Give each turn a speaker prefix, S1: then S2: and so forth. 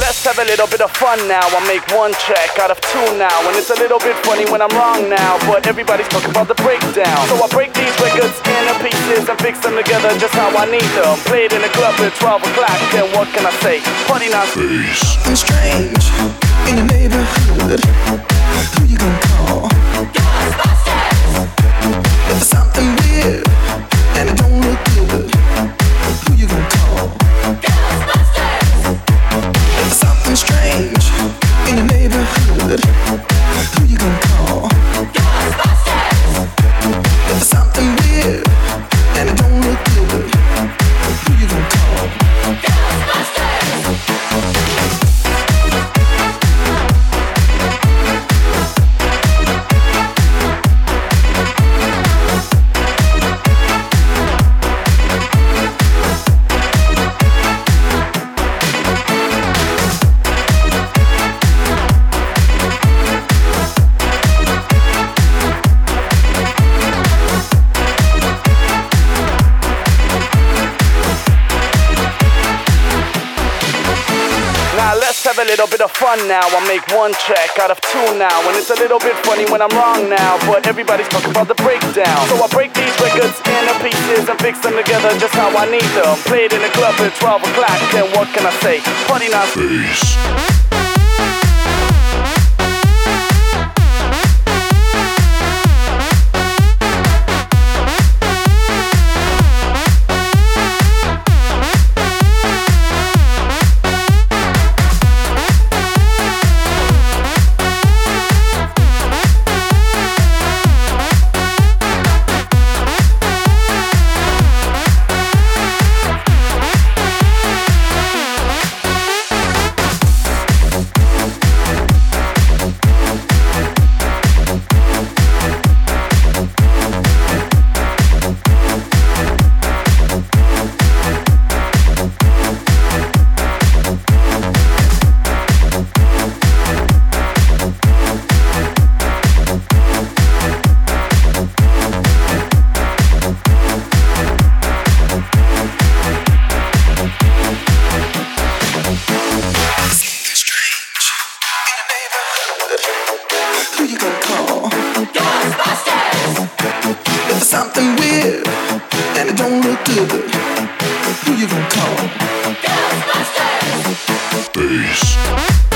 S1: let's have a little bit of fun now. I make one track out of two now, and it's a little bit funny when I'm wrong now, but everybody's talking about the breakdown. So I break these records into pieces and fix them together just how I need them. Play it in the club at 12 o'clock, then what can I say? Party now.
S2: Something strange in your neighborhood. Who you gonna call? Ghostbusters! There's something weird and it don't look good. Who you gonna call? Ghostbusters! There's something strange in your neighborhood. Who you gonna call? Ghostbusters! There's something weird and it don't look good. Who you gonna call? Ghostbusters!
S1: Have a little bit of fun now. I make one track out of two now, and it's a little bit funny when I'm wrong now, but everybody's talking about the breakdown. So I break these records into pieces and fix them together just how I need them. Play it in the club at 12 o'clock, then what can I say? Party now. Peace. Who you gonna call? Ghostbusters! There's something weird and it don't look good. Who you gonna call? Ghostbusters! Peace.